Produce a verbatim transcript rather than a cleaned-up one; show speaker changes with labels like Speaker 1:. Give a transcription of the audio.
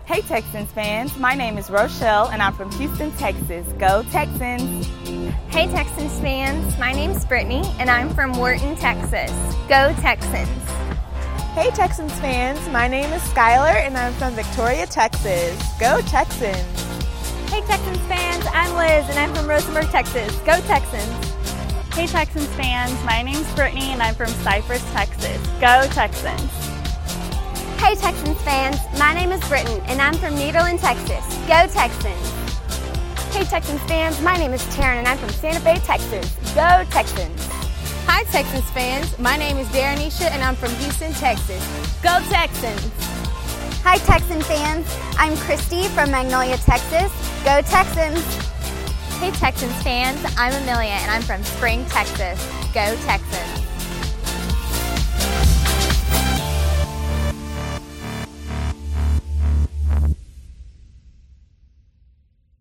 Speaker 1: Hey Texans fans, my name is Rochelle and I'm from Houston, Texas. Go Texans!
Speaker 2: Hey Texans fans, my name's Brittany and I'm from Wharton, Texas. Go Texans!
Speaker 3: Hey Texans fans, my name is Skylar and I'm from Victoria, Texas. Go Texans!
Speaker 4: Hey Texans fans, I'm Liz and I'm from Rosenberg, Texas. Go Texans!
Speaker 5: Hey Texans fans, my name's Brittany and I'm from Cypress, Texas. Go Texans!
Speaker 6: Hey Texans fans, my name is Britton and I'm from Nederland, Texas. Go Texans!
Speaker 7: Hey Texans fans, my name is Taryn and I'm from Santa Fe, Texas. Go Texans!
Speaker 8: Hi Texans fans, my name is Daranisha and I'm from Houston, Texas. Go Texans!
Speaker 6: Hi Texan fans, I'm Christy from Magnolia, Texas. Go Texans!
Speaker 2: Hey Texans fans, I'm Amelia and I'm from Spring, Texas. Go Texans!